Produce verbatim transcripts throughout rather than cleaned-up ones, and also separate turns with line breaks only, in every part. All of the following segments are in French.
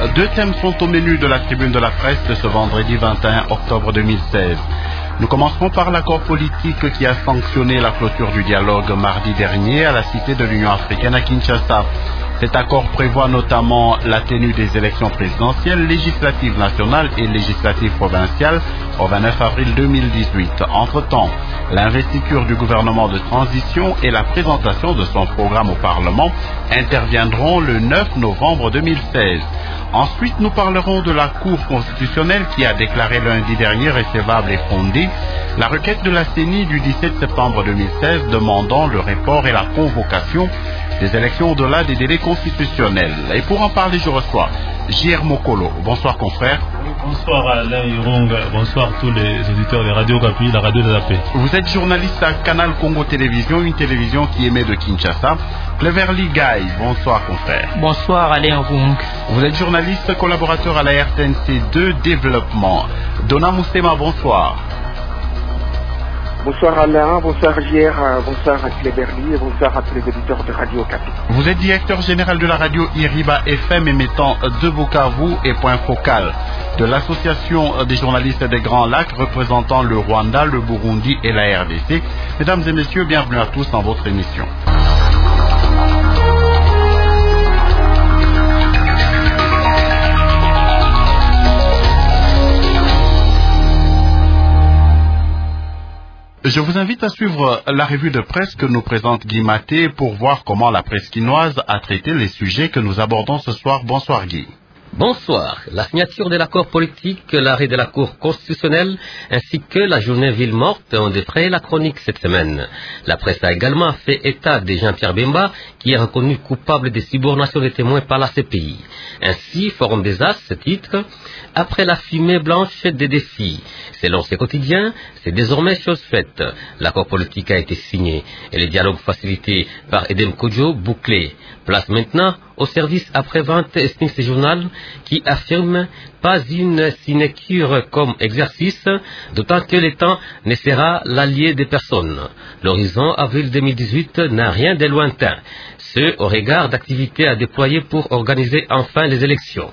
Deux thèmes sont au menu de la tribune de la presse de ce vendredi vingt et un octobre deux mille seize. Nous commencerons par l'accord politique qui a sanctionné la clôture du dialogue mardi dernier à la Cité de l'Union africaine à Kinshasa. Cet accord prévoit notamment la tenue des élections présidentielles, législatives nationales et législatives provinciales au vingt-neuf avril deux mille dix-huit. Entre-temps, l'investiture du gouvernement de transition et la présentation de son programme au Parlement interviendront le neuf novembre deux mille seize. Ensuite, nous parlerons de la Cour constitutionnelle qui a déclaré lundi dernier recevable et fondée la requête de la C E N I du dix-sept septembre deux mille seize demandant le report et la convocation des élections au-delà des délais constitutionnels. Et pour en parler, je reçois J R Mokolo. Bonsoir, confrère.
Bonsoir Alain Irong, bonsoir tous les auditeurs de Radio Okapi, la radio de la paix.
Vous êtes journaliste à Canal Congo Télévision, une télévision qui émet de Kinshasa. Cleverly Guy, bonsoir confrère.
Bonsoir Alain Irong.
Vous êtes journaliste collaborateur à la R T N C deux Développement. Donna Moussema, bonsoir.
Bonsoir Alain, bonsoir J R, bonsoir à Cleverly et bonsoir à tous les auditeurs de Radio Okapi.
Vous êtes directeur général de la radio Iriba F M émettant de Bukavu et point focal de l'association des journalistes des Grands Lacs représentant le Rwanda, le Burundi et la R D C. Mesdames et messieurs, bienvenue à tous dans votre émission. Je vous invite à suivre la revue de presse que nous présente Guy Maté pour voir comment la presse quinoise a traité les sujets que nous abordons ce soir. Bonsoir Guy.
Bonsoir. La signature de l'accord politique, l'arrêt de la Cour constitutionnelle ainsi que la journée ville morte ont défrayé la chronique cette semaine. La presse a également fait état de Jean-Pierre Bemba qui est reconnu coupable des subornations des témoins par la C P I. Ainsi, Forum des As titre « Après la fumée blanche des défis ». Selon ces quotidiens, c'est désormais chose faite. L'accord politique a été signé et le dialogue facilité par Edem Kodjo bouclé. Place maintenant au service après-vente, estime ce journal, qui affirme pas une sinécure comme exercice, d'autant que le temps ne sera l'allié des personnes. L'horizon avril deux mille dix-huit n'a rien de lointain, ce au regard d'activités à déployer pour organiser enfin les élections.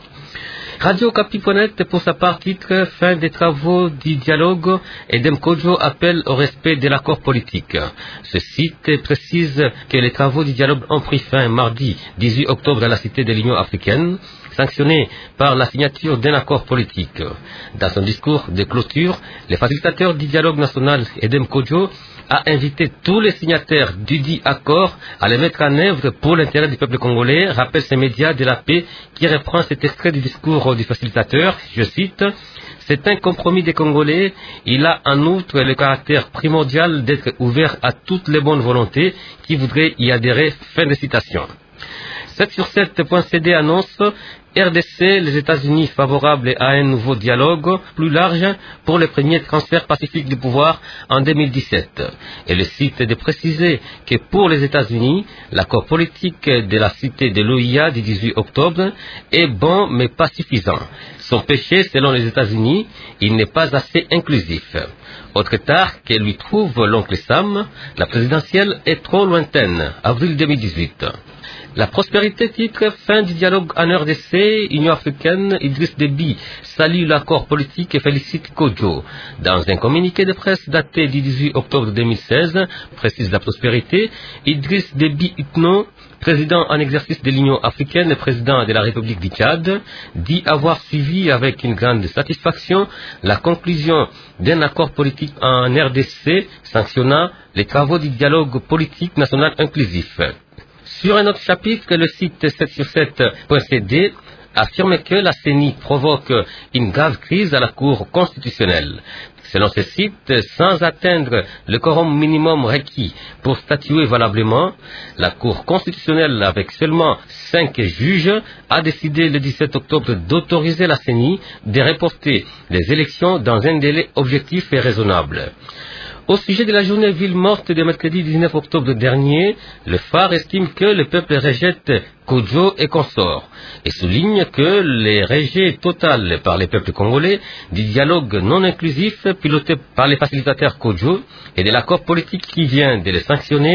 Radio Okapi point net pour sa part titre « Fin des travaux du dialogue » Edem Kodjo appelle au respect de l'accord politique. Ce site précise que les travaux du dialogue ont pris fin mardi dix-huit octobre à la Cité de l'Union africaine, sanctionné par la signature d'un accord politique. Dans son discours de clôture, le facilitateur du dialogue national Edem Kodjo a invité tous les signataires du dit accord à les mettre en œuvre pour l'intérêt du peuple congolais, rappelle ces médias de la paix qui reprend cet extrait du discours du facilitateur, je cite, « C'est un compromis des Congolais, il a en outre le caractère primordial d'être ouvert à toutes les bonnes volontés qui voudraient y adhérer », fin de citation. sept sur sept point C D annonce R D C, les États-Unis favorables à un nouveau dialogue plus large pour le premier transfert pacifique du pouvoir en deux mille dix-sept. Et le site de préciser que pour les États-Unis, l'accord politique de la cité de l'O I A du dix-huit octobre est bon mais pas suffisant. Son péché, selon les États-Unis, il n'est pas assez inclusif. Autre tard que lui trouve l'oncle Sam, la présidentielle est trop lointaine, avril deux mille dix-huit. La prospérité titre fin du dialogue en R D C, Union africaine, Idriss Déby salue l'accord politique et félicite Kodjo. Dans un communiqué de presse daté du dix-huit octobre deux mille seize, précise la prospérité, Idriss Déby Itno, président en exercice de l'Union africaine et président de la République du Tchad, dit avoir suivi avec une grande satisfaction la conclusion d'un accord politique en R D C sanctionnant les travaux du dialogue politique national inclusif. Sur un autre chapitre, le site sept sur sept point C D affirme que la C E N I provoque une grave crise à la Cour constitutionnelle. Selon ce site, sans atteindre le quorum minimum requis pour statuer valablement, la Cour constitutionnelle, avec seulement cinq juges, a décidé le dix-sept octobre d'autoriser la C E N I de reporter les élections dans un délai objectif et raisonnable. Au sujet de la journée ville morte de mercredi dix-neuf octobre dernier, le phare estime que le peuple rejette Kodjo et consorts et souligne que le rejet total par les peuples congolais du dialogue non inclusif piloté par les facilitateurs Kodjo et de l'accord politique qui vient de les sanctionner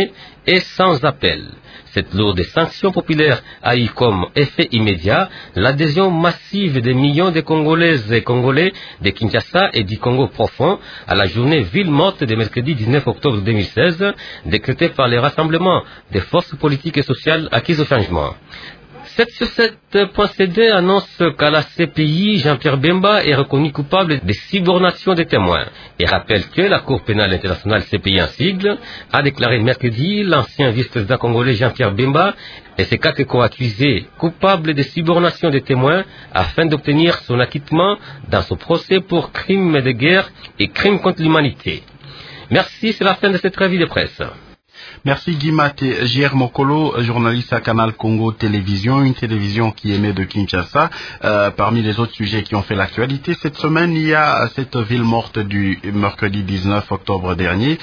est sans appel. Cette lourde sanction populaire a eu comme effet immédiat l'adhésion massive des millions de Congolaises et Congolais de Kinshasa et du Congo profond à la journée ville morte de mercredi dix-neuf octobre deux mille seize, décrétée par les rassemblements des forces politiques et sociales acquises au changement. sept sur sept procédés annonce qu'à la C P I, Jean-Pierre Bemba est reconnu coupable de subornation des témoins et rappelle que la Cour pénale internationale C P I en sigle a déclaré mercredi l'ancien vice-président congolais Jean-Pierre Bemba et ses quatre co-accusés coupables de subornation des témoins afin d'obtenir son acquittement dans son procès pour crimes de guerre et crimes contre l'humanité. Merci, c'est la fin de cette revue de presse.
Merci Guy Maté. J R Mokolo, journaliste à Canal Congo Télévision, une télévision qui émet de Kinshasa. Euh, parmi les autres sujets qui ont fait l'actualité cette semaine, il y a cette ville morte du mercredi dix-neuf octobre dernier.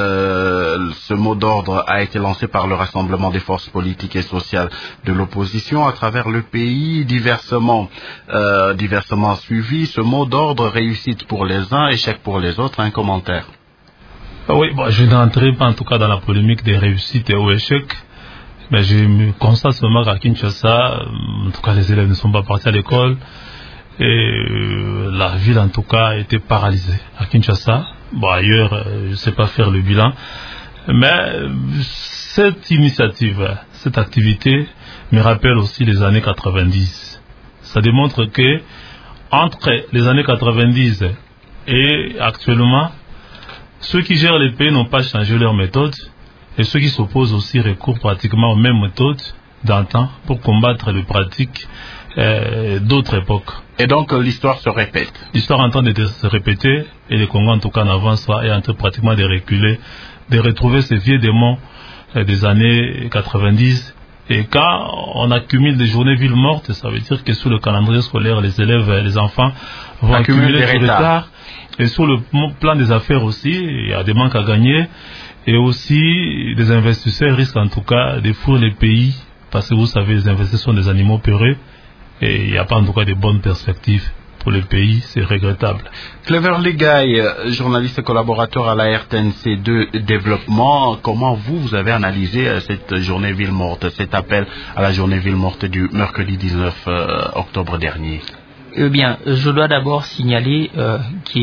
Euh, ce mot d'ordre a été lancé par le rassemblement des forces politiques et sociales de l'opposition à travers le pays, diversement, euh, diversement suivi. Ce mot d'ordre, réussite pour les uns, échec pour les autres. Un commentaire.
Oui, bon, je n'entrerai pas en tout cas dans la polémique des réussites et aux échecs, mais je me constate seulement qu'à Kinshasa, en tout cas les élèves ne sont pas partis à l'école et euh, la ville en tout cas a été paralysée à Kinshasa. Bon, ailleurs, je ne sais pas faire le bilan, mais cette initiative, cette activité me rappelle aussi les années quatre-vingt-dix. Ça démontre que entre les années quatre-vingt-dix et actuellement, ceux qui gèrent les pays n'ont pas changé leur méthode et ceux qui s'opposent aussi recourent pratiquement aux mêmes méthodes d'antan pour combattre les pratiques euh, d'autres époques.
Et donc euh, l'histoire se répète.
L'histoire est en train de se répéter et le Congo en tout cas en avance est en train pratiquement de reculer, de retrouver ces vieux démons euh, des années quatre-vingt-dix. Et quand on accumule des journées villes mortes, ça veut dire que sur le calendrier scolaire, les élèves et les enfants vont accumuler du retard. Et sur le plan des affaires aussi, il y a des manques à gagner. Et aussi, des investisseurs risquent en tout cas de fouiller les pays. Parce que vous savez, les investisseurs sont des animaux peureux. Et il n'y a pas en tout cas de bonnes perspectives pour le pays. C'est regrettable.
Clever Legaï, journaliste et collaborateur à la R T N C deux Développement. Comment vous, vous avez analysé cette journée ville morte, cet appel à la journée ville morte du mercredi dix-neuf octobre dernier?
Eh bien, je dois d'abord signaler euh, qu'est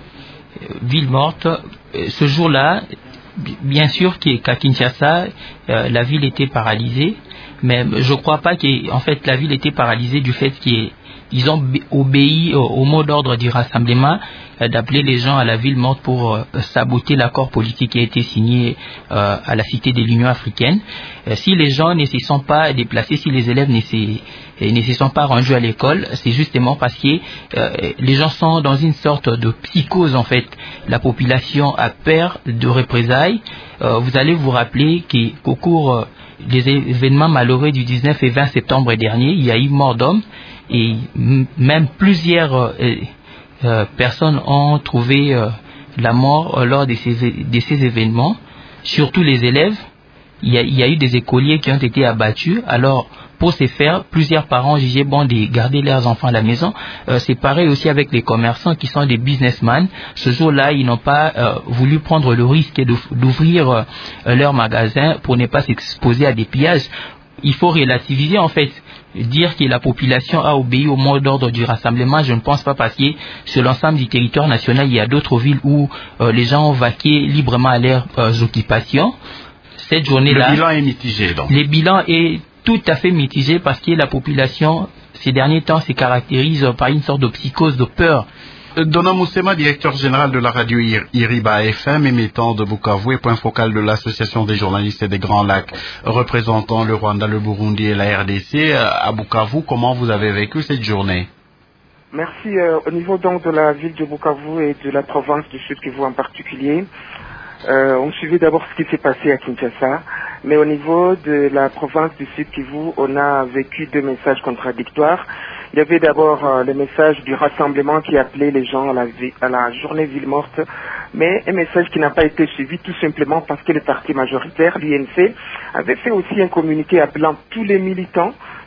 euh, ville morte, euh, ce jour-là, bien sûr qu'à Kinshasa, euh, la ville était paralysée, mais je ne crois pas qu'en fait la ville était paralysée du fait qu'ils ont obéi au, au mot d'ordre du rassemblement euh, d'appeler les gens à la ville morte pour euh, saboter l'accord politique qui a été signé euh, à la Cité de l'Union africaine. Euh, si les gens ne se sont pas déplacés, si les élèves ne se et ne se sont pas rendus à l'école, c'est justement parce que euh, les gens sont dans une sorte de psychose en fait. La population a peur de représailles. Euh, vous allez vous rappeler qu'au cours euh, des événements malheureux du dix-neuf et vingt septembre dernier, il y a eu mort d'hommes et même plusieurs euh, euh, personnes ont trouvé euh, la mort euh, lors de ces, de ces événements, surtout les élèves. Il y, a, il y a eu des écoliers qui ont été abattus. Alors, pour ce faire, plusieurs parents jugeaient bon de garder leurs enfants à la maison. Euh, c'est pareil aussi avec les commerçants qui sont des businessmen. Ce jour-là, ils n'ont pas euh, voulu prendre le risque d'ouvrir euh, leur magasin pour ne pas s'exposer à des pillages. Il faut relativiser en fait. Dire que la population a obéi au mot d'ordre du rassemblement, je ne pense pas, parce que sur l'ensemble du territoire national, il y a d'autres villes où euh, les gens ont vaqué librement à leurs euh, occupations. Cette journée-là,
le bilan est mitigé donc.
Le bilan est tout à fait mitigé parce que la population, ces derniers temps, se caractérise par une sorte de psychose, de peur.
Dona Moussema, directeur général de la radio Iriba F M, émettant de Bukavu et point focal de l'association des journalistes des Grands Lacs, représentant le Rwanda, le Burundi et la R D C. À Bukavu, comment vous avez vécu cette journée?
Merci. Euh, au niveau donc de la ville de Bukavu et de la province du Sud Kivu en particulier, euh, on suivait d'abord ce qui s'est passé à Kinshasa. Mais au niveau de la province du Sud Kivu, on a vécu deux messages contradictoires. Il y avait d'abord euh, le message du rassemblement qui appelait les gens à la, à la journée ville morte, mais un message qui n'a pas été suivi tout simplement parce que le parti majoritaire, l'U N C, avait fait aussi un communiqué appelant tous les militants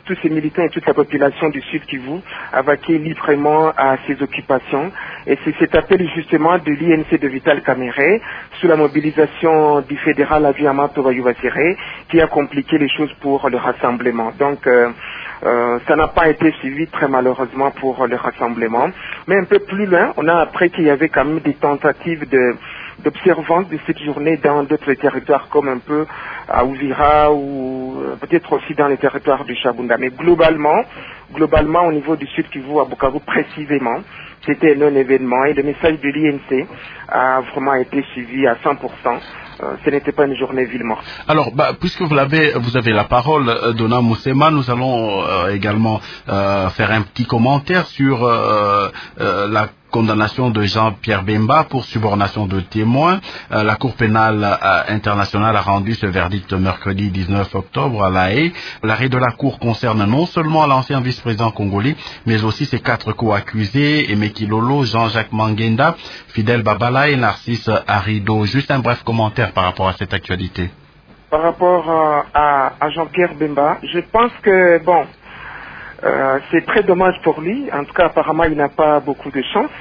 tous ces militants et toute la population du Sud Kivu a vaqué librement à ses occupations. Et c'est cet appel justement de l'I N C de Vital Kamerhe, sous la mobilisation du fédéral Abiamato Bayoubassiré, qui a compliqué les choses pour le rassemblement. Donc, euh, euh, ça n'a pas été suivi très malheureusement pour le rassemblement. Mais un peu plus loin, on a appris qu'il y avait quand même des tentatives de d'observance de cette journée dans d'autres territoires comme un peu à Ouvira ou peut-être aussi dans les territoires du Chabunda. Mais globalement, globalement au niveau du Sud Kivu, à Bukavu précisément, c'était un non-événement et le message de l'I N C a vraiment été suivi à cent pour cent. Euh, ce n'était pas une journée ville morte.
Alors, bah, puisque vous l'avez, vous avez la parole, euh, Dona Moussema, nous allons euh, également euh, faire un petit commentaire sur euh, euh, la condamnation de Jean-Pierre Bemba pour subornation de témoins. Euh, la Cour pénale euh, internationale a rendu ce verdict mercredi dix-neuf octobre à La Haye. L'arrêt de la Cour concerne non seulement l'ancien vice-président congolais, mais aussi ses quatre co-accusés, Emeki Lolo, Jean-Jacques Mangenda, Fidel Babala et Narcisse Arido. Juste un bref commentaire par rapport à cette actualité.
Par rapport euh, à, à Jean-Pierre Bemba, je pense que, bon, Euh, c'est très dommage pour lui. En tout cas, apparemment, il n'a pas beaucoup de chance.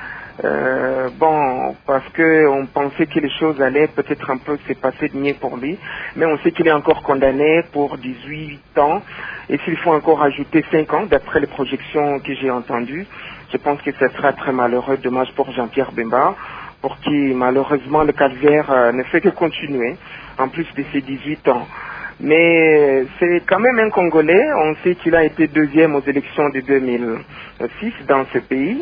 Euh, bon, parce que on pensait que les choses allaient peut-être un peu se passer de mieux pour lui. Mais on sait qu'il est encore condamné pour dix-huit ans. Et s'il faut encore ajouter cinq ans, d'après les projections que j'ai entendues, je pense que ce sera très malheureux. Dommage pour Jean-Pierre Bemba, pour qui, malheureusement, le calvaire euh, ne fait que continuer, en plus de ses dix-huit ans. Mais c'est quand même un Congolais. On sait qu'il a été deuxième aux élections de deux mille six dans ce pays.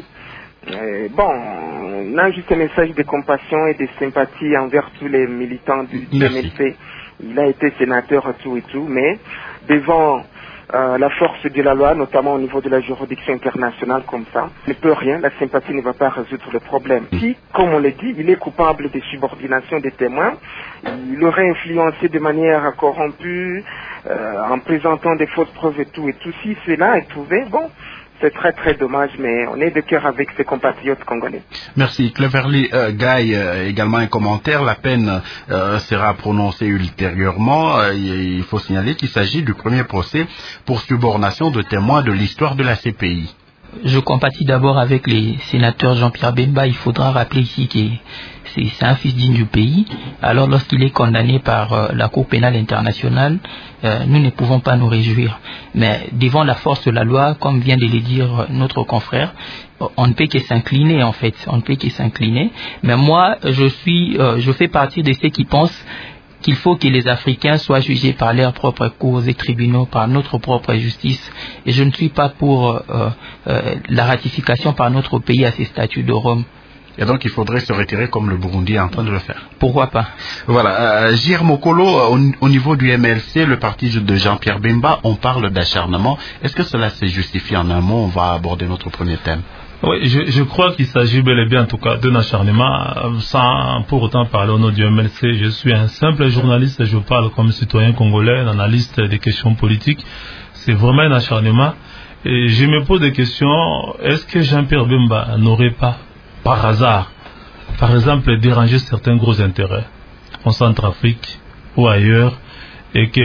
Et bon, on a juste un message de compassion et de sympathie envers tous les militants du M L C. Il a été sénateur tout et tout, mais devant euh, la force de la loi, notamment au niveau de la juridiction internationale comme ça, ne peut rien. La sympathie ne va pas résoudre le problème. Si, comme on le dit, il est coupable de subordination des témoins, il aurait influencé de manière corrompue, euh, en présentant des fausses preuves et tout, et tout. Si cela est prouvé, bon, c'est très très dommage, mais on est de cœur avec ses compatriotes congolais.
Merci. Cleverly euh, Guy, euh, également un commentaire. La peine euh, sera prononcée ultérieurement. Euh, il faut signaler qu'il s'agit du premier procès pour subornation de témoins de l'histoire de la C P I.
Je compatis d'abord avec les sénateurs Jean-Pierre Bemba. Il faudra rappeler ici que c'est un fils digne du pays. Alors lorsqu'il est condamné par euh, la Cour pénale internationale, euh, nous ne pouvons pas nous réjouir. Mais devant la force de la loi, comme vient de le dire notre confrère, on ne peut que s'incliner en fait. On ne peut que s'incliner. Mais moi, je suis, euh, je fais partie de ceux qui pensent qu'il faut que les Africains soient jugés par leurs propres cours et tribunaux, par notre propre justice. Et je ne suis pas pour euh, euh, la ratification par notre pays à ces statuts de Rome.
Et donc il faudrait se retirer comme le Burundi est en train de le faire.
Pourquoi pas?
Voilà. Euh, J R Mokolo, au, au niveau du M L C, le parti de Jean-Pierre Bemba, on parle d'acharnement. Est-ce que cela se justifie? En un mot, on va aborder notre premier thème.
Oui, je, je crois qu'il s'agit bel et bien en tout cas d'un acharnement, sans pour autant parler au nom du M L C. Je suis un simple journaliste, je parle comme citoyen congolais, un analyste des questions politiques. C'est vraiment un acharnement. Et je me pose des questions, est-ce que Jean-Pierre Bemba n'aurait pas, par hasard, par exemple, dérangé certains gros intérêts en Centrafrique ou ailleurs, et que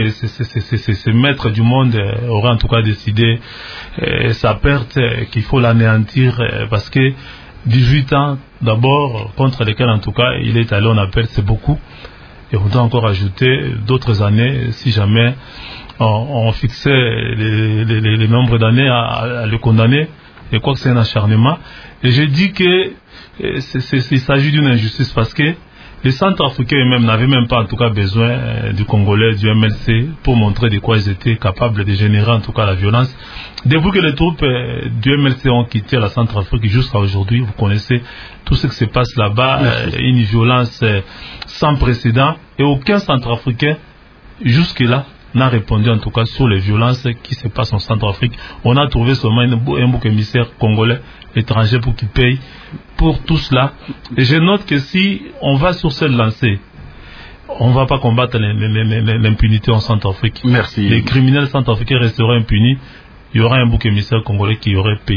ces maîtres du monde euh, auraient en tout cas décidé euh, sa perte, euh, qu'il faut l'anéantir, euh, parce que dix-huit ans d'abord, contre lesquels en tout cas il est allé en appel, c'est beaucoup. Et on doit encore ajouter d'autres années, si jamais on, on fixait les, les, les, les nombres d'années à, à le condamner. Je crois que c'est un acharnement. Et je dis que euh, c'est, c'est, il s'agit d'une injustice, parce que les Centrafricains eux-mêmes n'avaient même pas en tout cas besoin euh, du Congolais, du M L C, pour montrer de quoi ils étaient capables de générer en tout cas la violence. Depuis que les troupes euh, du M L C ont quitté la Centrafrique jusqu'à aujourd'hui, vous connaissez tout ce qui se passe là-bas, euh, une violence euh, sans précédent, et aucun Centrafricain jusque-là n'a répondu en tout cas sur les violences qui se passent en Centrafrique. On a trouvé seulement un bouc émissaire congolais étranger pour qu'il paye pour tout cela. Et je note que si on va sur cette lancée, on ne va pas combattre l'impunité en Centrafrique.
Merci.
Les criminels centrafricains resteraient impunis. Il y aura un bouc émissaire congolais qui aurait payé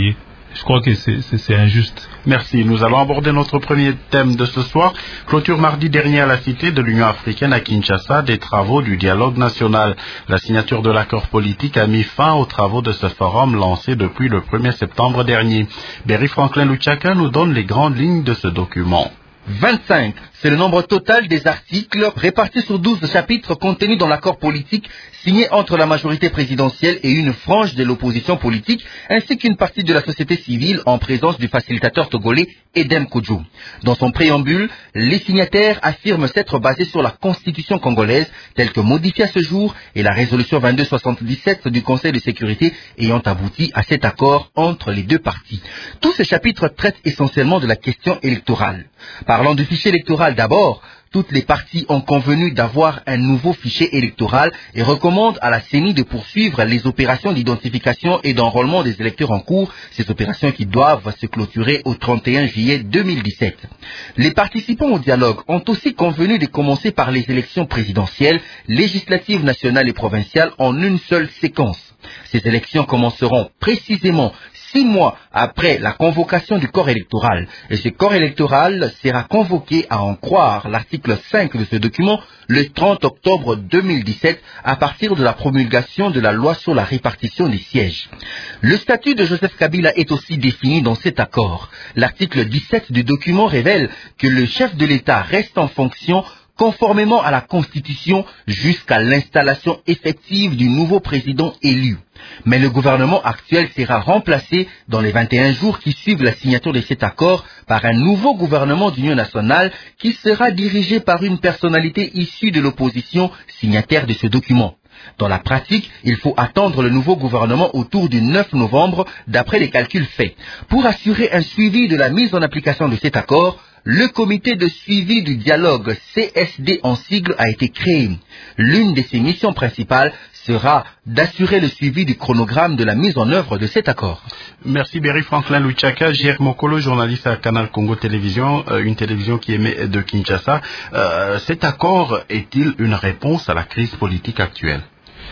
Je crois que c'est injuste.
Merci. Nous allons aborder notre premier thème de ce soir. Clôture mardi dernier à la Cité de l'Union africaine à Kinshasa des travaux du dialogue national. La signature de l'accord politique a mis fin aux travaux de ce forum lancé depuis le premier septembre dernier. Berry Franklin Luchaka nous donne les grandes lignes de ce document.
vingt-cinq, c'est le nombre total des articles répartis sur douze chapitres contenus dans l'accord politique signé entre la majorité présidentielle et une frange de l'opposition politique, ainsi qu'une partie de la société civile en présence du facilitateur togolais Edem Kodjou. Dans son préambule, les signataires affirment s'être basés sur la constitution congolaise telle que modifiée à ce jour et la résolution vingt-deux soixante-dix-sept du Conseil de sécurité ayant abouti à cet accord entre les deux parties. Tous ces chapitres traitent essentiellement de la question électorale. Parlant du fichier électoral d'abord, toutes les parties ont convenu d'avoir un nouveau fichier électoral et recommandent à la C E N I de poursuivre les opérations d'identification et d'enrôlement des électeurs en cours, ces opérations qui doivent se clôturer au trente et un juillet deux mille dix-sept. Les participants au dialogue ont aussi convenu de commencer par les élections présidentielles, législatives nationales et provinciales en une seule séquence. Ces élections commenceront précisément six mois après la convocation du corps électoral. Et ce corps électoral sera convoqué, à en croire l'article cinq de ce document, le trente octobre deux mille dix-sept, à partir de la promulgation de la loi sur la répartition des sièges. Le statut de Joseph Kabila est aussi défini dans cet accord. L'article dix-sept du document révèle que le chef de l'État reste en fonction conformément à la Constitution jusqu'à l'installation effective du nouveau président élu. Mais le gouvernement actuel sera remplacé dans les vingt et un jours qui suivent la signature de cet accord par un nouveau gouvernement d'union nationale qui sera dirigé par une personnalité issue de l'opposition signataire de ce document. Dans la pratique, il faut attendre le nouveau gouvernement autour du neuf novembre d'après les calculs faits. Pour assurer un suivi de la mise en application de cet accord, le comité de suivi du dialogue C S D en sigle a été créé. L'une de ses missions principales sera d'assurer le suivi du chronogramme de la mise en œuvre de cet accord.
Merci Berry Franklin Luchaka, J R Mokolo, journaliste à Canal Congo Télévision, euh, une télévision qui émet de Kinshasa. Euh, cet accord est-il une réponse à la crise politique actuelle?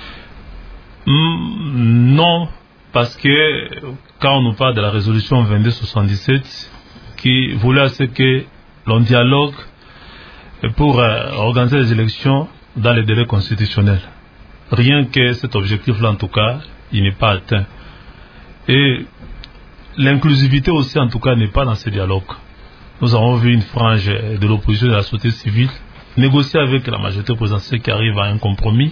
Mm, non, parce que quand on nous parle de la résolution vingt-deux soixante-dix-sept, qui voulait à ce que l'on dialogue pour euh, organiser les élections dans les délais constitutionnels. Rien que cet objectif-là, en tout cas, il n'est pas atteint. Et l'inclusivité aussi, en tout cas, n'est pas dans ce dialogue. Nous avons vu une frange de l'opposition de la société civile négocier avec la majorité présidentielle qui arrive à un compromis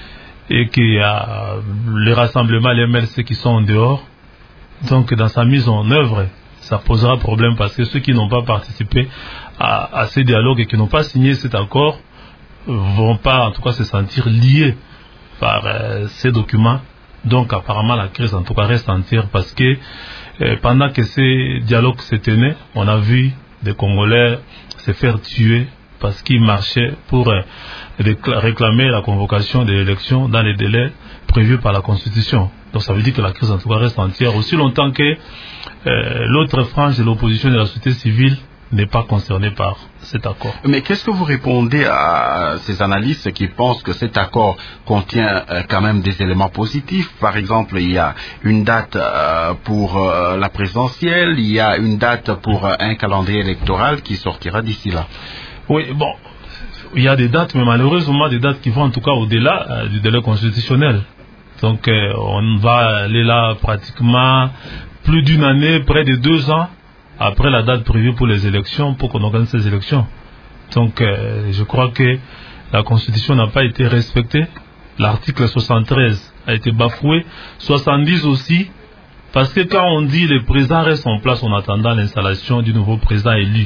et qu'il y a les rassemblements, les M L C qui sont en dehors. Donc, dans sa mise en œuvre, ça posera problème parce que ceux qui n'ont pas participé à, à ces dialogues et qui n'ont pas signé cet accord ne vont pas, en tout cas, se sentir liés par euh, ces documents. Donc, apparemment, la crise, en tout cas, reste entière parce que euh, pendant que ces dialogues se tenaient, on a vu des Congolais se faire tuer parce qu'ils marchaient pour euh, réclamer la convocation de l'élection dans les délais prévus par la Constitution. Donc, ça veut dire que la crise, en tout cas, reste entière aussi longtemps que Euh, l'autre frange de l'opposition de la société civile n'est pas concernée par cet accord.
Mais qu'est-ce que vous répondez à ces analystes qui pensent que cet accord contient euh, quand même des éléments positifs? Par exemple, il y a une date euh, pour euh, la présidentielle, il y a une date pour euh, un calendrier électoral qui sortira d'ici là.
Oui, bon, il y a des dates, mais malheureusement des dates qui vont en tout cas au-delà euh, du délai constitutionnel. Donc euh, on va aller là pratiquement plus d'une année, près de deux ans après la date prévue pour les élections, pour qu'on organise ces élections. Donc, euh, je crois que la Constitution n'a pas été respectée. L'article soixante-treize a été bafoué. soixante-dix aussi, parce que quand on dit le président reste en place en attendant l'installation du nouveau président élu,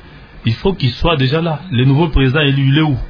il faut qu'il soit déjà là. Le nouveau président élu, il est où?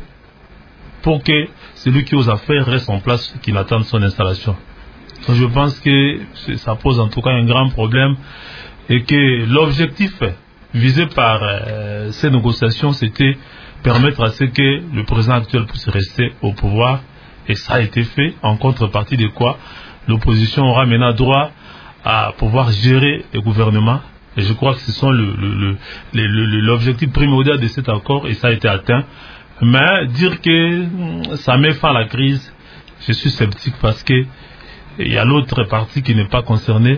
Pour que celui qui ose affaires reste en place, qu'il attende son installation. Donc je pense que ça pose en tout cas un grand problème et que l'objectif visé par euh, ces négociations, c'était permettre à ce que le président actuel puisse rester au pouvoir, et ça a été fait, en contrepartie de quoi l'opposition aura maintenant droit à pouvoir gérer le gouvernement. Et je crois que ce sont le, le, le, le, l'objectif primordial de cet accord, et ça a été atteint. Mais dire que ça met fin à la crise, je suis sceptique parce que il y a l'autre partie qui n'est pas concernée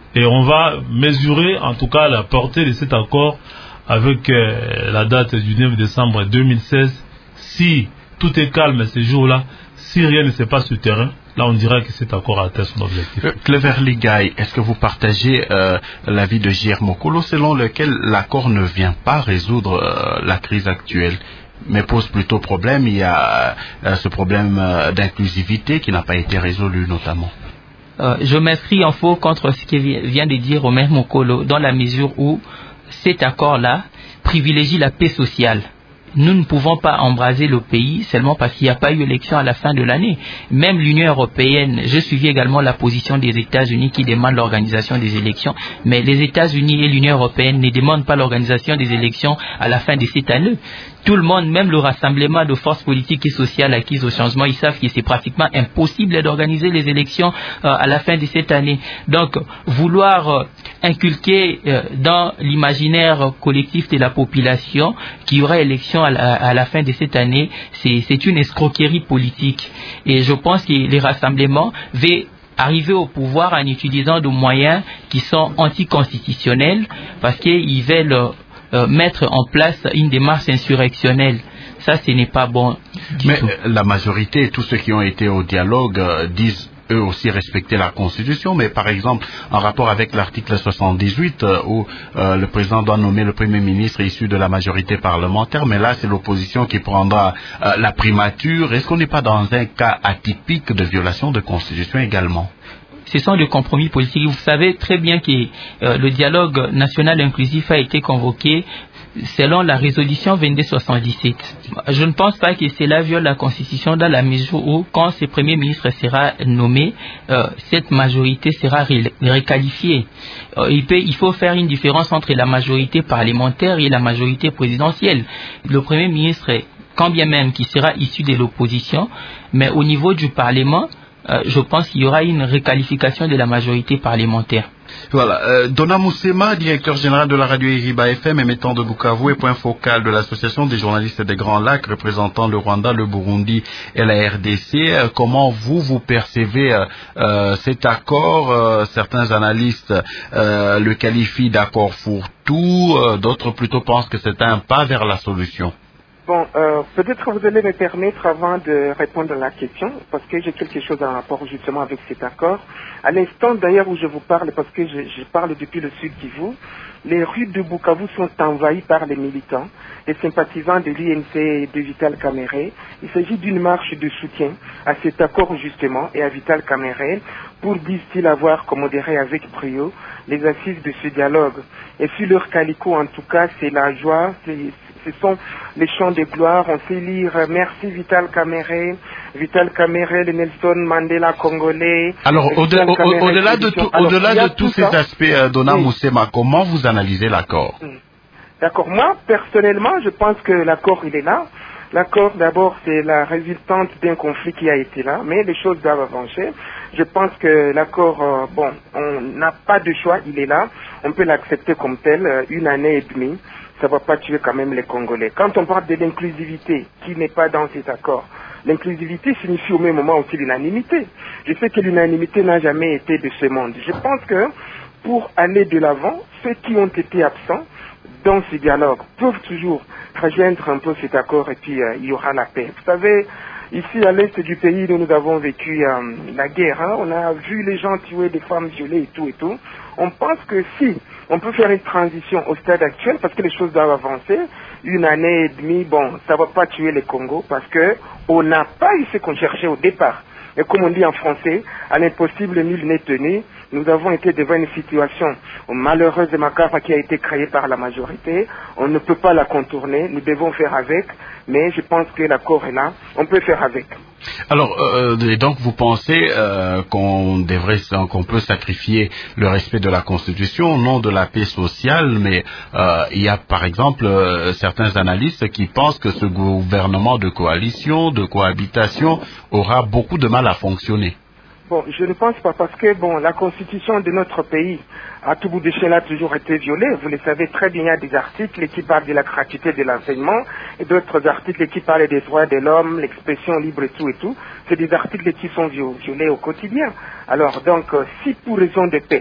Et on va mesurer en tout cas la portée de cet accord avec euh, la date du neuf décembre deux mille seize. Si tout est calme ce jour-là, si rien ne se passe sur le terrain, là on dirait que cet accord a atteint son objectif.
Euh, Clever Ligaï, est-ce que vous partagez euh, l'avis de J R Mokolo selon lequel l'accord ne vient pas résoudre euh, la crise actuelle, mais pose plutôt problème? Il y a euh, ce problème euh, d'inclusivité qui n'a pas été résolu notamment.
Euh, je m'inscris en faux contre ce que vient de dire Omer Mokolo, dans la mesure où cet accord-là privilégie la paix sociale. Nous ne pouvons pas embraser le pays seulement parce qu'il n'y a pas eu élection à la fin de l'année. Même l'Union européenne, je suivis également la position des États-Unis qui demandent l'organisation des élections, mais les États-Unis et l'Union européenne ne demandent pas l'organisation des élections à la fin de cette année. Tout le monde, même le rassemblement de forces politiques et sociales acquises au changement, ils savent que c'est pratiquement impossible d'organiser les élections euh, à la fin de cette année. Donc, vouloir euh, inculquer euh, dans l'imaginaire collectif de la population qu'il y aura élection à la, à la fin de cette année, c'est, c'est une escroquerie politique. Et je pense que les rassemblements vont arriver au pouvoir en utilisant des moyens qui sont anticonstitutionnels parce qu'ils veulent Euh, mettre en place une démarche insurrectionnelle. Ça, ce n'est pas bon du
Mais
tout.
La majorité, tous ceux qui ont été au dialogue euh, disent eux aussi respecter la Constitution, mais par exemple en rapport avec l'article soixante-dix-huit euh, où euh, le président doit nommer le Premier ministre issu de la majorité parlementaire, mais là c'est l'opposition qui prendra euh, la primature. Est-ce qu'on n'est pas dans un cas atypique de violation de Constitution également?
Ce sont des compromis politiques. Vous savez très bien que euh, le dialogue national inclusif a été convoqué selon la résolution vingt-deux soixante-dix-sept. Je ne pense pas que cela viole la Constitution dans la mesure où, quand ce Premier ministre sera nommé, euh, cette majorité sera ré- réqualifiée. Euh, il, peut, il faut faire une différence entre la majorité parlementaire et la majorité présidentielle. Le Premier ministre, quand bien même qu'il sera issu de l'opposition, mais au niveau du Parlement, Euh, je pense qu'il y aura une réqualification de la majorité parlementaire.
Voilà. Euh, Dona Moussema, directeur général de la radio Iriba F M, émettant de Bukavu et point focal de l'association des journalistes des Grands Lacs, représentant le Rwanda, le Burundi et la R D C. Euh, comment vous, vous percevez euh, euh, cet accord? euh, Certains analystes euh, le qualifient d'accord fourre-tout, euh, d'autres plutôt pensent que c'est un pas vers la solution.
Bon, euh, peut-être que vous allez me permettre avant de répondre à la question, parce que j'ai quelque chose en rapport justement avec cet accord. À l'instant d'ailleurs où je vous parle, parce que je, je parle depuis le sud Kivu, les rues de Bukavu sont envahies par les militants, les sympathisants de l'U N C et de Vital Kamerhe. Il s'agit d'une marche de soutien à cet accord justement et à Vital Kamerhe pour, disent-ils, avoir commodéré avec brio les assises de ce dialogue. Et sur leur calico, en tout cas, c'est la joie, c'est ce sont les chants de gloire. On sait lire « Merci Vital Kamerhe »,« Vital Kamerhe, le Nelson Mandela congolais ».
Alors, au-delà au, au, au de, tout, au de, de tous ces ça. aspects, euh, Dona oui. Moussema, comment vous analysez l'accord?
D'accord. Moi, personnellement, je pense que l'accord, il est là. L'accord, d'abord, c'est la résultante d'un conflit qui a été là, mais les choses doivent avancer. Je pense que l'accord, euh, bon, on n'a pas de choix, il est là. On peut l'accepter comme tel, euh, une année et demie. Ça ne va pas tuer quand même les Congolais. Quand on parle de l'inclusivité qui n'est pas dans cet accord, l'inclusivité signifie au même moment aussi l'unanimité. Je sais que l'unanimité n'a jamais été de ce monde. Je pense que pour aller de l'avant, ceux qui ont été absents dans ce dialogue peuvent toujours rejoindre un peu cet accord et puis euh, il y aura la paix. Vous savez, ici à l'est du pays, nous, nous avons vécu euh, la guerre. Hein. On a vu les gens tuer des femmes violées et tout et tout. On pense que si on peut faire une transition au stade actuel parce que les choses doivent avancer, une année et demie, bon, ça ne va pas tuer les Congo parce qu'on n'a pas eu ce qu'on cherchait au départ. Et comme on dit en français, à l'impossible nul n'est tenu. Nous avons été devant une situation malheureuse et macabre qui a été créée par la majorité. On ne peut pas la contourner, nous devons faire avec, mais je pense que l'accord est là, on peut faire avec.
Alors, euh, et donc vous pensez euh, qu'on devrait, qu'on peut sacrifier le respect de la Constitution au nom de la paix sociale, mais euh, il y a par exemple euh, certains analystes qui pensent que ce gouvernement de coalition, de cohabitation, aura beaucoup de mal à fonctionner.
Bon, je ne pense pas parce que bon, la constitution de notre pays, à tout bout d'échelle, a toujours été violée. Vous le savez très bien, il y a des articles qui parlent de la gratuité de l'enseignement et d'autres articles qui parlent des droits de l'homme, l'expression libre et tout et tout. C'est des articles qui sont violés au quotidien. Alors donc, si pour raison de paix,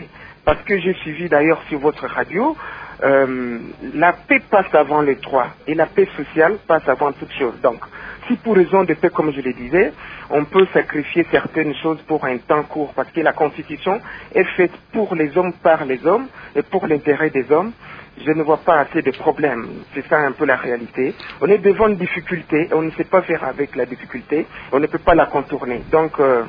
parce que j'ai suivi d'ailleurs sur votre radio, euh, la paix passe avant les droits et la paix sociale passe avant toute chose. Donc, si pour raison de paix, comme je le disais, on peut sacrifier certaines choses pour un temps court, parce que la Constitution est faite pour les hommes, par les hommes, et pour l'intérêt des hommes, je ne vois pas assez de problèmes. C'est ça un peu la réalité. On est devant une difficulté, on ne sait pas faire avec la difficulté, on ne peut pas la contourner. Donc, euh,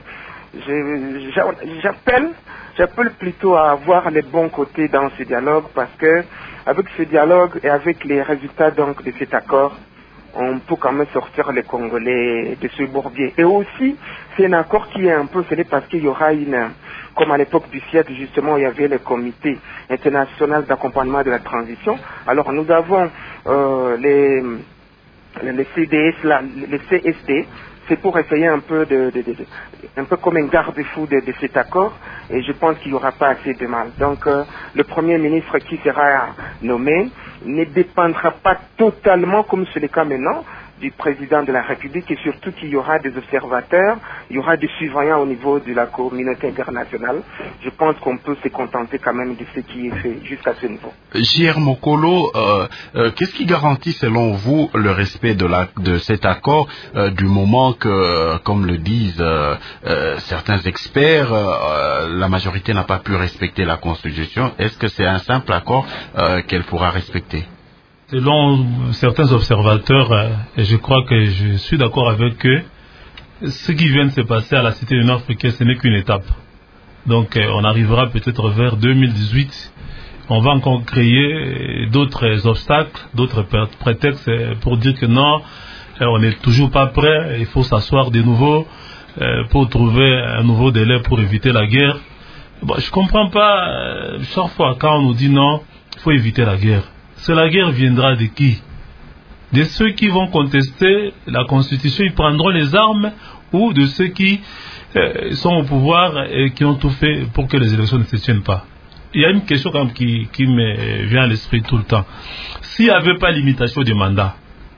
je, j'appelle, j'appelle plutôt à voir les bons côtés dans ce dialogue, parce que avec ce dialogue et avec les résultats donc de cet accord, on peut quand même sortir les Congolais de ce bourbier. Et aussi, c'est un accord qui est un peu scellé parce qu'il y aura une, comme à l'époque du siècle, justement, il y avait le comité international d'accompagnement de la transition. Alors, nous avons euh, les, les C D S, là, les C S D, c'est pour essayer un peu de, de, de, de un peu comme un garde-fou de, de cet accord, et je pense qu'il n'y aura pas assez de mal. Donc, euh, le Premier ministre qui sera nommé ne dépendra pas totalement, comme c'est le cas maintenant, du président de la République, et surtout qu'il y aura des observateurs, il y aura des surveillants au niveau de la communauté internationale. Je pense qu'on peut se contenter quand même de ce qui est fait jusqu'à ce niveau.
J R Mokolo, euh, euh, qu'est-ce qui garantit selon vous le respect de, la, de cet accord euh, du moment que, comme le disent euh, euh, certains experts, euh, la majorité n'a pas pu respecter la Constitution? Est-ce que c'est un simple accord euh, qu'elle pourra respecter?
Selon certains observateurs, euh, et je crois que je suis d'accord avec eux, ce qui vient de se passer à la Cité de l'Union africaine, ce n'est qu'une étape. Donc euh, on arrivera peut-être vers deux mille dix-huit, on va encore créer d'autres obstacles, d'autres prétextes pour dire que non, on n'est toujours pas prêt, il faut s'asseoir de nouveau euh, pour trouver un nouveau délai pour éviter la guerre. Bon, je ne comprends pas, euh, chaque fois quand on nous dit non, il faut éviter la guerre. C'est la guerre viendra de qui? De ceux qui vont contester la Constitution, ils prendront les armes, ou de ceux qui euh, sont au pouvoir et qui ont tout fait pour que les élections ne se tiennent pas. Il y a une question quand même qui, qui me vient à l'esprit tout le temps. S'il n'y avait pas limitation des mandats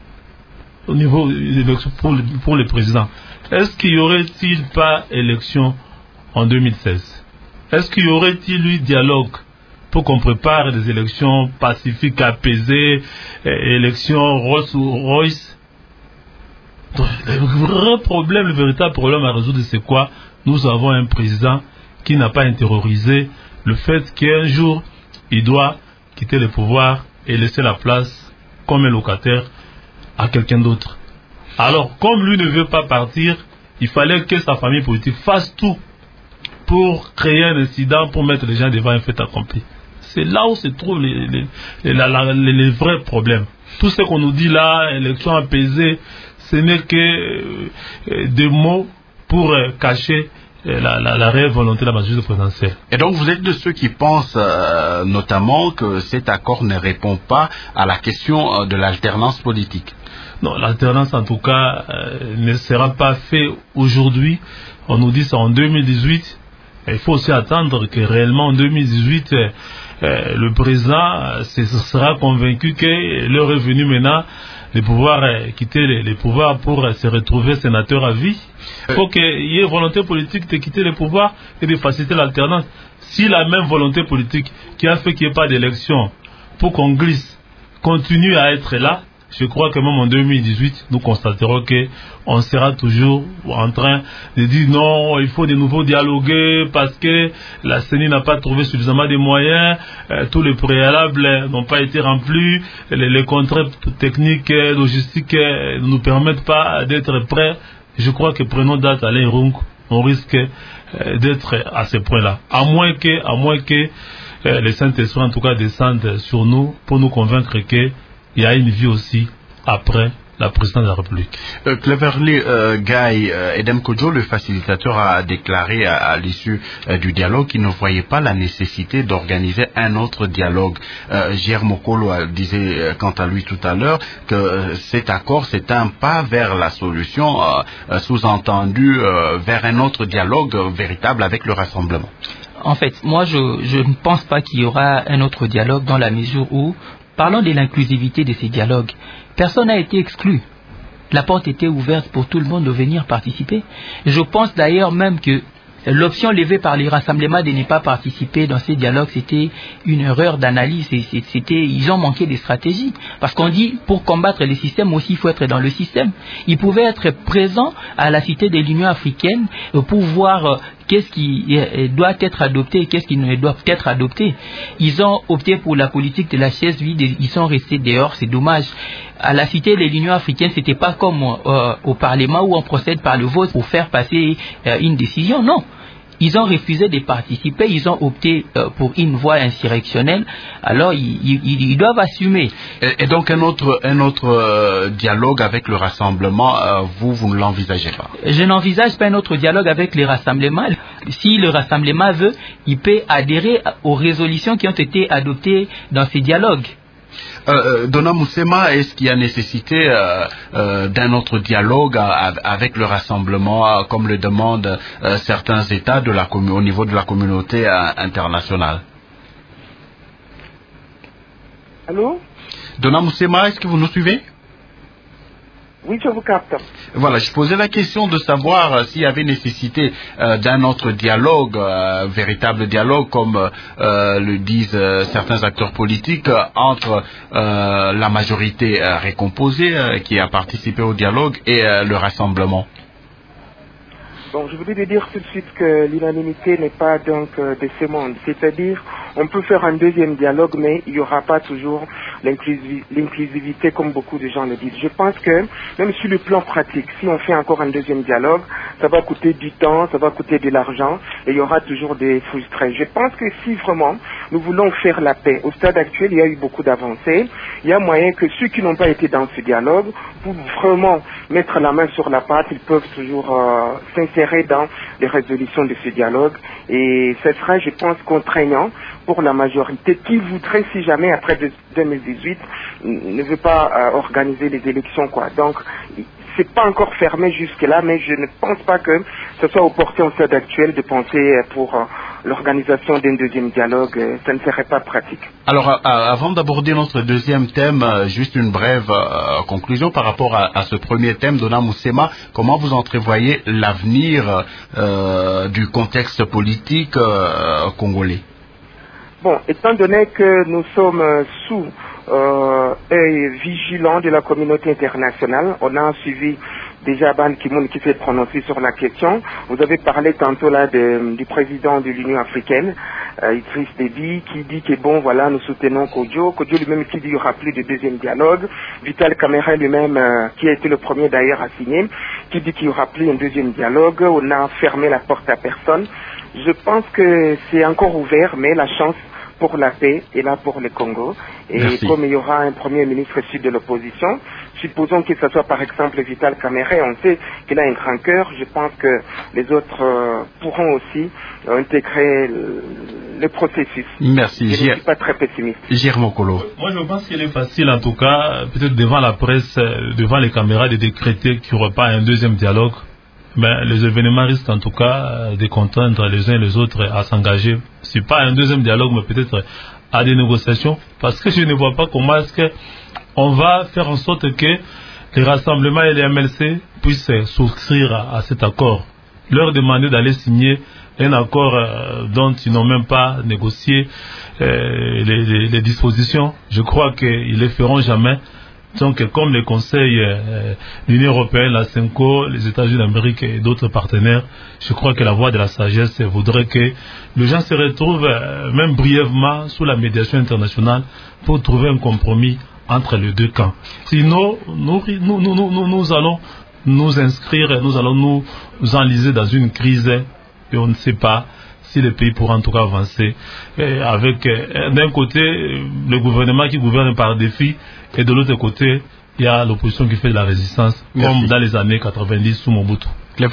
au niveau des élections pour le, pour le président, est-ce qu'il y aurait-il pas élection en deux mille seize? Est-ce qu'il y aurait-il eu dialogue pour qu'on prépare des élections pacifiques, apaisées, élections Rolls-Royce? Le vrai problème, le véritable problème à résoudre, c'est quoi? Nous avons un président qui n'a pas intériorisé le fait qu'un jour, il doit quitter le pouvoir et laisser la place comme un locataire à quelqu'un d'autre. Alors, comme lui ne veut pas partir, il fallait que sa famille politique fasse tout pour créer un incident, pour mettre les gens devant un fait accompli. C'est là où se trouvent les, les, les, les, les, les vrais problèmes. Tout ce qu'on nous dit là, élection apaisée, ce n'est que euh, des mots pour euh, cacher euh, la, la, la réelle volonté de la majorité présidentielle.
Et donc vous êtes de ceux qui pensent euh, notamment que cet accord ne répond pas à la question euh, de l'alternance politique?
Non, l'alternance en tout cas euh, ne sera pas faite aujourd'hui. On nous dit ça en deux mille dix-huit. Il faut aussi attendre que réellement en deux mille dix-huit, euh, euh, le président euh, sera convaincu qu'il est revenu maintenant de pouvoir euh, quitter les, les pouvoirs pour euh, se retrouver sénateur à vie. Il faut qu'il y ait volonté politique de quitter les pouvoirs et de faciliter l'alternance. Si la même volonté politique qui a fait qu'il n'y ait pas d'élection pour qu'on glisse continue à être là, je crois que même en deux mille dix-huit, nous constaterons qu'on sera toujours en train de dire non, il faut de nouveau dialoguer parce que la C E N I n'a pas trouvé suffisamment de moyens, euh, tous les préalables n'ont pas été remplis, les, les contraintes techniques, logistiques ne nous permettent pas d'être prêts. Je crois que prenons date à l'Aïrounk, on risque euh, d'être à ce point-là. À moins que, à moins que euh, les Saint-Esprit en tout cas descendent sur nous pour nous convaincre que il y a une vie aussi après la présidence de la République.
Euh, Cleverly euh, Guy euh, Edem Kodjo, le facilitateur, a déclaré à, à l'issue euh, du dialogue qu'il ne voyait pas la nécessité d'organiser un autre dialogue. Euh, J R Mokolo disait euh, quant à lui tout à l'heure que euh, cet accord c'est un pas vers la solution, euh, sous-entendu euh, vers un autre dialogue euh, véritable avec le rassemblement.
En fait, moi je, je ne pense pas qu'il y aura un autre dialogue dans la mesure où, parlons de l'inclusivité de ces dialogues. Personne n'a été exclu. La porte était ouverte pour tout le monde de venir participer. Je pense d'ailleurs même que L'option levée par les rassemblements de ne pas participer dans ces dialogues, c'était une erreur d'analyse. C'était, ils ont manqué de stratégie. Parce qu'on dit, pour combattre le système aussi, il faut être dans le système. Ils pouvaient être présents à la Cité de l'Union africaine pour voir qu'est-ce qui doit être adopté et qu'est-ce qui ne doit être adopté. Ils ont opté pour la politique de la chaise vide, ils sont restés dehors, c'est dommage. À la Cité de l'Union africaine, c'était pas comme euh, au Parlement où on procède par le vote pour faire passer euh, une décision, non. Ils ont refusé de participer, ils ont opté euh, pour une voie insurrectionnelle, alors ils, ils, ils doivent assumer.
Et, et donc un autre, un autre euh, dialogue avec le rassemblement, euh, vous, vous ne l'envisagez pas?
Je n'envisage pas un autre dialogue avec les rassemblements. Si le rassemblement veut, il peut adhérer aux résolutions qui ont été adoptées dans ces dialogues.
Euh, Dona Moussema, est-ce qu'il y a nécessité euh, euh, d'un autre dialogue à, avec le rassemblement, euh, comme le demandent euh, certains États de la au niveau de la communauté euh, internationale?
Allô?
Dona Moussema, est-ce que vous nous suivez?
Oui, je vous capte.
Voilà, je posais la question de savoir euh, s'il y avait nécessité euh, d'un autre dialogue, euh, véritable dialogue, comme euh, le disent euh, certains acteurs politiques, euh, entre euh, la majorité euh, récomposée euh, qui a participé au dialogue et euh, le rassemblement.
Bon, je voulais dire tout de suite que l'unanimité n'est pas donc euh, de ce monde. C'est-à-dire, on peut faire un deuxième dialogue, mais il n'y aura pas toujours l'inclusivité comme beaucoup de gens le disent. Je pense que, même sur le plan pratique, si on fait encore un deuxième dialogue, ça va coûter du temps, ça va coûter de l'argent, et il y aura toujours des frustrés. Je pense que si vraiment nous voulons faire la paix, au stade actuel, il y a eu beaucoup d'avancées, il y a moyen que ceux qui n'ont pas été dans ce dialogue, pour vraiment mettre la main sur la pâte, ils peuvent toujours euh, s'insérer dans les résolutions de ce dialogue, et ce sera, je pense, contraignant pour la majorité qui voudrait, si jamais après deux mille dix-huit, ne veut pas euh, organiser les élections, quoi. Donc, c'est pas encore fermé jusque-là, mais je ne pense pas que ce soit opportun au stade actuel de penser pour euh, l'organisation d'un deuxième dialogue. Euh, ça ne serait pas pratique.
Alors, euh, avant d'aborder notre deuxième thème, euh, juste une brève euh, conclusion par rapport à, à ce premier thème, Dona Moussema, comment vous entrevoyez l'avenir euh, du contexte politique euh, congolais?
Bon, étant donné que nous sommes sous euh, œil vigilant de la communauté internationale, on a suivi déjà Ban Ki-moon qui s'est prononcé sur la question. Vous avez parlé tantôt là de, du président de l'Union africaine, euh, Idriss Déby, qui dit que bon voilà, nous soutenons Kodjo. Kodjo lui-même qui dit qu'il y aura plus de deuxième dialogue. Vital Kamerhe lui-même, euh, qui a été le premier d'ailleurs à signer, qui dit qu'il n'y aura plus un deuxième dialogue. On a fermé la porte à personne. Je pense que c'est encore ouvert, mais la chance pour la paix est là pour le Congo. Et Merci. Comme il y aura un premier ministre issu de l'opposition, supposons que ce soit par exemple Vital Kamerhe, on sait qu'il a un grand cœur, je pense que les autres euh, pourront aussi euh, intégrer le, le processus.
Merci.
Je ne suis pas très pessimiste.
Guillermo Kolo.
Moi je pense qu'il est facile en tout cas, peut-être devant la presse, devant les caméras, de décréter qu'il n'y aura pas un deuxième dialogue. Ben, les événements risquent en tout cas de contraindre les uns et les autres à s'engager. C'est pas un deuxième dialogue, mais peut-être à des négociations. Parce que je ne vois pas comment est-ce que on va faire en sorte que les rassemblements et les M L C puissent souscrire à, à cet accord. Leur demander d'aller signer un accord euh, dont ils n'ont même pas négocié euh, les, les, les dispositions. Je crois qu'ils ne les feront jamais. Donc, comme les conseils euh, de l'Union européenne, la CENCO, les États-Unis d'Amérique et d'autres partenaires, je crois que la voie de la sagesse voudrait que les gens se retrouvent, euh, même brièvement, sous la médiation internationale pour trouver un compromis entre les deux camps. Sinon, nous, nous, nous, nous, nous allons nous inscrire, nous allons nous, nous enliser dans une crise et on ne sait pas si le pays pourra en tout cas avancer. Et avec euh, d'un côté, le gouvernement qui gouverne par défi, et de l'autre côté, il y a l'opposition qui fait de la résistance, Merci. Comme dans les années quatre-vingt-dix sous Mobutu.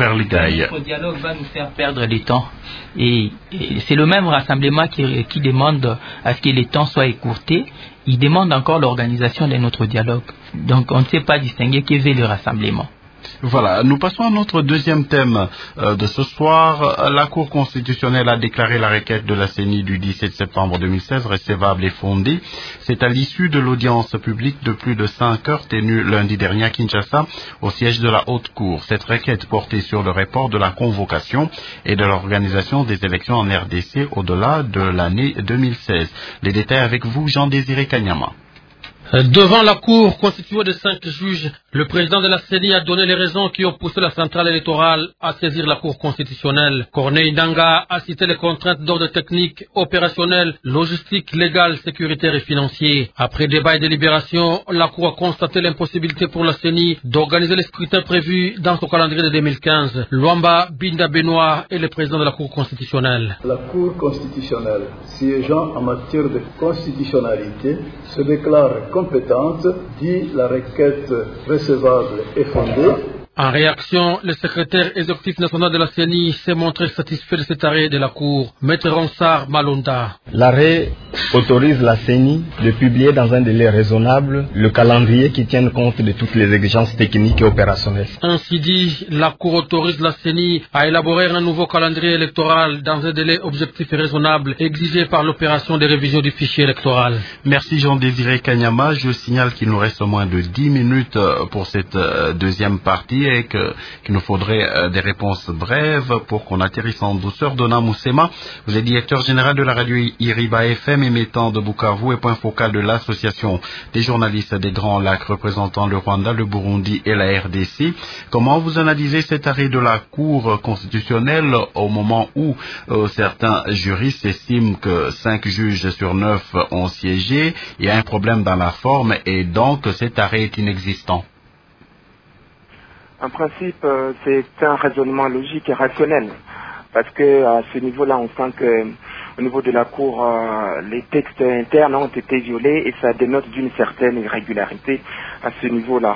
Le dialogue va nous faire perdre du temps. Et, et c'est le même rassemblement qui, qui demande à ce que les temps soient écourtés. Il demande encore l'organisation de notre dialogue. Donc on ne sait pas distinguer qui veut le rassemblement.
Voilà, nous passons à notre deuxième thème euh, de ce soir. La Cour constitutionnelle a déclaré la requête de la C E N I du dix-sept septembre deux mille seize recevable et fondée. C'est à l'issue de l'audience publique de plus de cinq heures tenue lundi dernier à Kinshasa, au siège de la Haute Cour. Cette requête portait sur le report de la convocation et de l'organisation des élections en R D C au-delà de l'année deux mille seize. Les détails avec vous, Jean-Désiré Kanyama.
Devant la Cour constituée de cinq juges, le président de la C E N I a donné les raisons qui ont poussé la centrale électorale à saisir la Cour constitutionnelle. Corneille Ndanga a cité les contraintes d'ordre technique, opérationnel, logistique, légal, sécuritaire et financier. Après débat et délibération, la Cour a constaté l'impossibilité pour la C E N I d'organiser les scrutins prévus dans son calendrier de deux mille quinze. Luamba Binda Benoît est le président de la Cour constitutionnelle.
La Cour constitutionnelle, siégeant en matière de constitutionnalité, se déclare compétente, dit la requête recevable et fondée.
En réaction, le secrétaire exécutif national de la C E N I s'est montré satisfait de cet arrêt de la Cour. Maître Ronsard Malonda.
L'arrêt autorise la C E N I de publier dans un délai raisonnable le calendrier qui tienne compte de toutes les exigences techniques et opérationnelles.
Ainsi dit, la Cour autorise la C E N I à élaborer un nouveau calendrier électoral dans un délai objectif et raisonnable exigé par l'opération de révision du fichier électoral.
Merci Jean-Désiré Kanyama. Je signale qu'il nous reste moins de dix minutes pour cette deuxième partie et que, qu'il nous faudrait euh, des réponses brèves pour qu'on atterrisse en douceur. Donna Moussema, vous êtes directeur général de la radio Iriba F M émettant de Bukavu et point focal de l'association des journalistes des Grands Lacs représentant le Rwanda, le Burundi et la R D C. Comment vous analysez cet arrêt de la Cour constitutionnelle au moment où euh, certains juristes estiment que cinq juges sur neuf ont siégé? Il y a un problème dans la forme et donc cet arrêt est inexistant.
En principe, euh, c'est un raisonnement logique et rationnel, parce que à ce niveau-là, on sent que au niveau de la Cour, euh, les textes internes ont été violés et ça dénote d'une certaine irrégularité à ce niveau-là.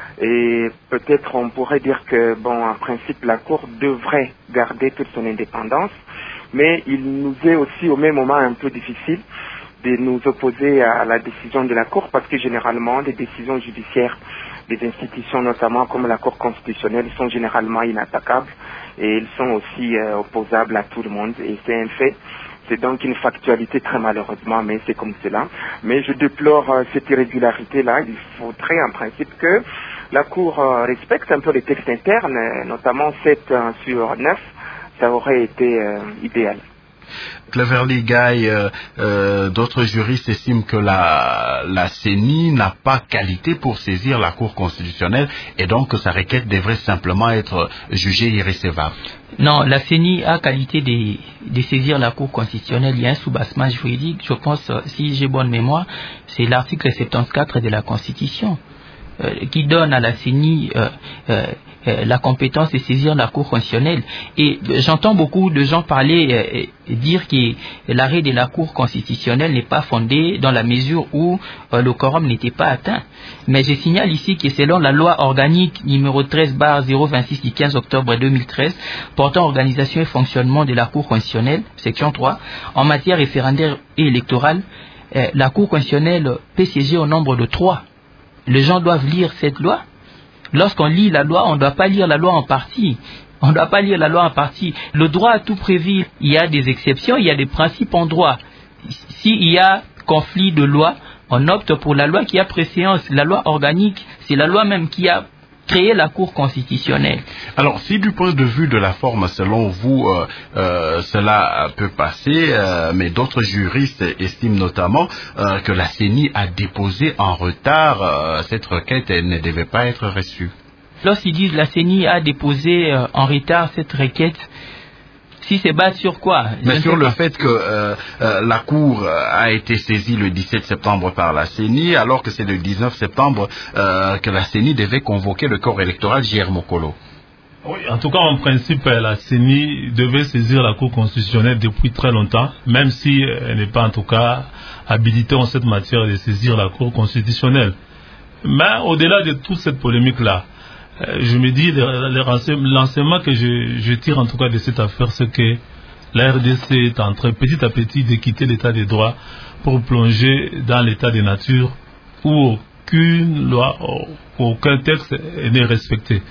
Et peut-être on pourrait dire que, bon, en principe, la Cour devrait garder toute son indépendance, mais il nous est aussi au même moment un peu difficile de nous opposer à la décision de la Cour, parce que généralement, les décisions judiciaires des institutions, notamment comme la Cour constitutionnelle, sont généralement inattaquables et ils sont aussi euh, opposables à tout le monde et c'est un fait. C'est donc une factualité très malheureusement, mais c'est comme cela. Mais je déplore euh, cette irrégularité-là. Il faudrait en principe que la Cour euh, respecte un peu les textes internes, euh, notamment sept euh, sur neuf. Ça aurait été euh, idéal.
Cleverly Guy, euh, euh, d'autres juristes estiment que la, la C E N I n'a pas qualité pour saisir la Cour constitutionnelle et donc que sa requête devrait simplement être jugée irrécevable.
Non, la C E N I a qualité de, de saisir la Cour constitutionnelle. Il y a un soubassement juridique, je pense, si j'ai bonne mémoire, c'est l'article soixante-quatorze de la Constitution euh, qui donne à la C E N I euh, euh, la compétence de saisir la Cour constitutionnelle. Et j'entends beaucoup de gens parler, euh, dire que l'arrêt de la Cour constitutionnelle n'est pas fondé dans la mesure où euh, le quorum n'était pas atteint. Mais je signale ici que selon la loi organique numéro treize barre zéro vingt-six du quinze octobre deux mille treize portant organisation et fonctionnement de la Cour constitutionnelle, section trois, en matière référendaire et électorale, euh, la Cour constitutionnelle peut siéger au nombre de trois. Les gens doivent lire cette loi. Lorsqu'on lit la loi, on ne doit pas lire la loi en partie. On ne doit pas lire la loi en partie. Le droit a tout prévu. Il y a des exceptions, il y a des principes en droit. S'il y a conflit de loi, on opte pour la loi qui a préséance. La loi organique, c'est la loi même qui a créé la Cour constitutionnelle.
Alors, si du point de vue de la forme, selon vous, euh, euh, cela peut passer, euh, mais d'autres juristes estiment notamment euh, que la C E N I a déposé en retard euh, cette requête et ne devait pas être reçue.
Lorsqu'ils disent que la C E N I a déposé euh, en retard cette requête, si c'est basé sur quoi?
Mais sur le fait que euh, euh, la Cour a été saisie le dix-sept septembre par la C E N I, alors que c'est le dix-neuf septembre euh, que la C E N I devait convoquer le corps électoral J R Mokolo.
Oui, en tout cas, en principe, la C E N I devait saisir la Cour constitutionnelle depuis très longtemps, même si elle n'est pas en tout cas habilitée en cette matière de saisir la Cour constitutionnelle. Mais au-delà de toute cette polémique-là, je me dis, l'enseignement que je, je tire en tout cas de cette affaire, c'est que la R D C est en train petit à petit de quitter l'état des droits pour plonger dans l'état de nature où aucune loi, aucun texte n'est respecté.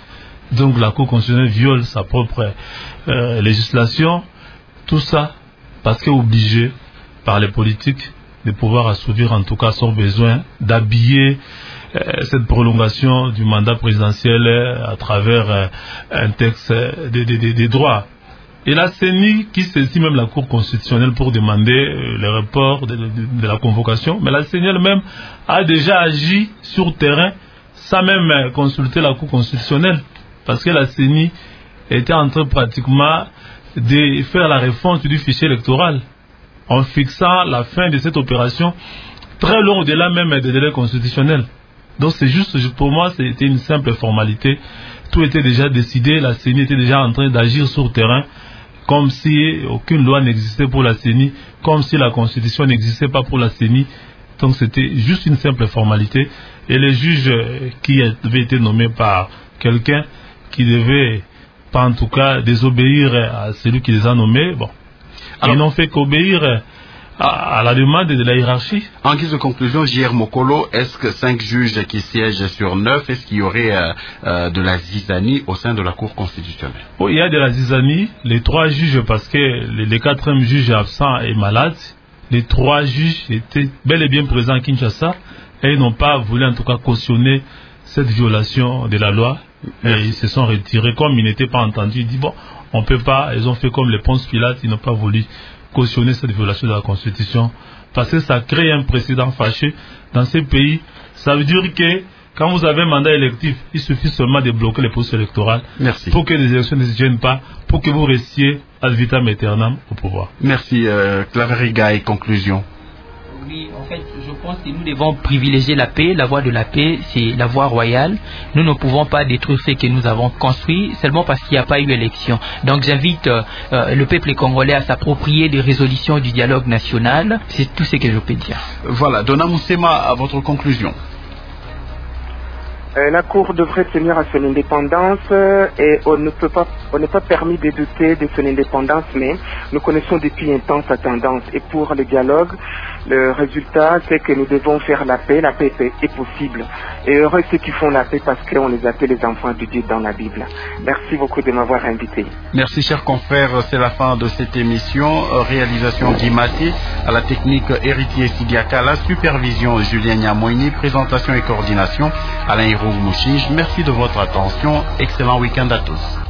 Donc la Cour constitutionnelle viole sa propre euh, législation. Tout ça parce qu'elle est obligée par les politiques de pouvoir assouvir en tout cas son besoin d'habiller euh, cette prolongation du mandat présidentiel euh, à travers euh, un texte euh, des de, de, de droits. Et la C E N I qui saisit même la Cour constitutionnelle pour demander euh, le report de, de, de la convocation, mais la C E N I elle-même a déjà agi sur terrain sans même euh, consulter la Cour constitutionnelle, parce que la C E N I était en train pratiquement de faire la refonte du fichier électoral en fixant la fin de cette opération très loin au-delà même des délais constitutionnels. Donc c'est juste, pour moi, c'était une simple formalité. Tout était déjà décidé, la C E N I était déjà en train d'agir sur terrain, comme si aucune loi n'existait pour la C E N I, comme si la Constitution n'existait pas pour la C E N I. Donc c'était juste une simple formalité. Et les juges qui avaient été nommés par quelqu'un qui devait pas en tout cas désobéir à celui qui les a nommés, bon, alors, ils n'ont fait qu'obéir à, à la demande de la hiérarchie.
En guise de conclusion, J R Mokolo, est-ce que cinq juges qui siègent sur neuf, est-ce qu'il y aurait euh, euh, de la zizanie au sein de la Cour constitutionnelle?
Oh, il y a de la zizanie. Les trois juges, parce que le, le quatrième juge absent est malade, les trois juges étaient bel et bien présents à Kinshasa et ils n'ont pas voulu en tout cas cautionner cette violation de la loi. Et ils se sont retirés, comme ils n'étaient pas entendus. Ils disent bon, on ne peut pas, ils ont fait comme les Ponce Pilate, ils n'ont pas voulu cautionner cette violation de la Constitution, parce que ça crée un précédent fâché dans ces pays. Ça veut dire que quand vous avez un mandat électif, il suffit seulement de bloquer les processus électoraux.
Merci.
Pour que les élections ne se gênent pas, pour que vous restiez ad vitam aeternam au pouvoir.
Merci. Euh, Claveriga, et conclusion.
Oui, en fait, je pense que nous devons privilégier la paix. La voie de la paix, c'est la voie royale. Nous ne pouvons pas détruire ce que nous avons construit seulement parce qu'il n'y a pas eu élection. Donc j'invite euh, le peuple congolais à s'approprier des résolutions du dialogue national. C'est tout ce que je peux dire.
Voilà, Donna Moussema, à votre conclusion.
Euh, la Cour devrait tenir à son indépendance euh, et on ne peut pas, on n'est pas permis de douter de son indépendance, mais nous connaissons depuis un temps sa tendance. Et pour le dialogue, le résultat, c'est que nous devons faire la paix. La paix est possible. Et heureux ceux qui font la paix parce qu'on les appelle les enfants de Dieu dans la Bible. Merci beaucoup de m'avoir invité.
Merci, chers confrères. C'est la fin de cette émission. Réalisation Guy Maté, à la technique Héritier Sidiaka, la supervision Julien Niamoini, présentation et coordination Alain Mouchige. Merci de votre attention. Excellent week-end à tous.